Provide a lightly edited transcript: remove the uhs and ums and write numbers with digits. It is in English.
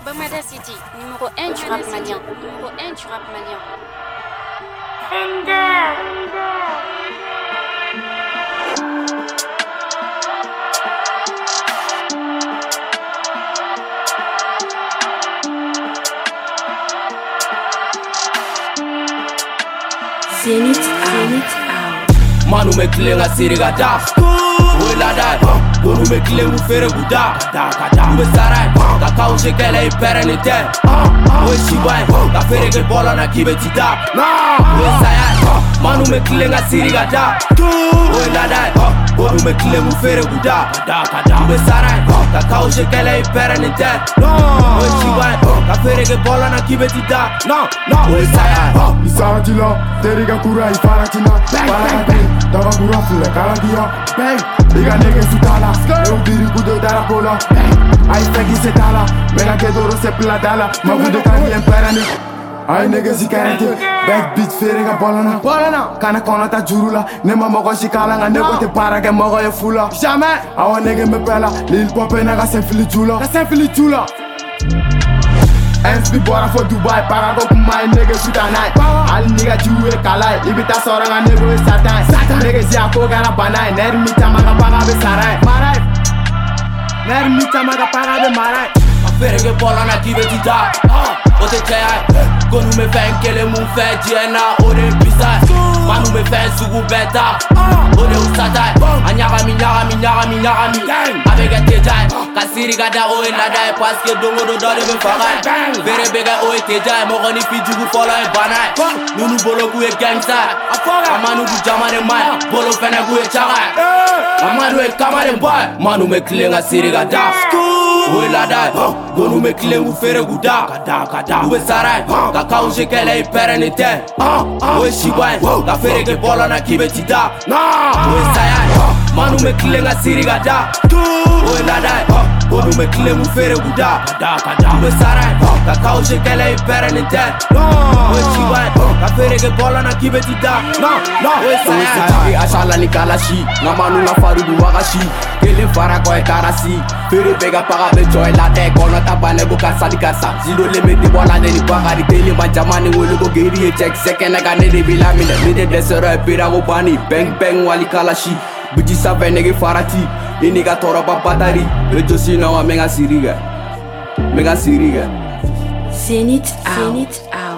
Bamada City, numéro 1 du rap malien. Numéro 1 du rap malien. Zenith out. Manu me klenga siriga da. Wela da. Gonu me klengu fere guda. Ube sarai. Kakao shekele iperenite. Oe shibai. Ka fere ke bola na kibeti da. Oe sayai. Manu me klenga siriga da. Wela da. Gonu me klengu fere guda. Ube sarai. Kakao shekele iperenite. Oe shibai. Ka fere ke bola na kibeti da. Oe sayai. Isaratila, teriga kura ifaratina. Parakati, daga kura fule kaladia. Bang, iga nege sutala. Eu diri kudo dara pola. Ai fegi setala, mega kedoro se pladala. Magude kani emperani. Ai nege zikarete, back beat feringa bolana. Kana kona ta jurula, nema mogo shikala nga nego te para ke mogo ye fula. Jamais, awa nege me pela, lil pope naga senfili chula. SB bora for Dubai, para go kumai nigga shoot a night. All nigga juwe kalai, ibita soranga nego e satan. Nigga zia ko gana banai, ner mita maga paga be sarai. Ner mita maga paga be marai. Fere ke bola na kibeti da. Ote chaya, gonu me fen kele mun fe diena ore bisa. Manu me fen sugu beta. Ore usata, anyagami. Abega tejai, kasiri gada oe nada paske dongo do dole be fagai. Fere bega oe tejai, mogoni fijugu fola e banai. Nunu bolo ku e gangsta. Amanu bu jamane mai, bolo fene ku e chagai. Amanu e kamare boy, manu me klenga siri gada. Oe lada, gonu me klengu fere guda. Ube sarai, kakao shekele iperenite. Oe shibai, ka fere ke bola na kibeti da. Oe sayai, manu me klenga siri gada. Oe lada, gonu me klengu fere guda. Ube sarai, kakao shekele iperenite. Oe shibai, ka fere ke bola na kibeti da. Oe sayai, ashala ni kalashi, na manu na farudu wagashi. Kele fara ko e karasi, fere pega paga be joy la de kono tabane go kasa di kasa. Zero limit di bola de ni paga di tele ma jamani wole go geri e check second ga ne de bila mine. Ni de desero e pira go bani, bang wali kalashi. Biji sa nege farati, ini ga tora ba batari. Le josi na wa mega siriga. Zenith out.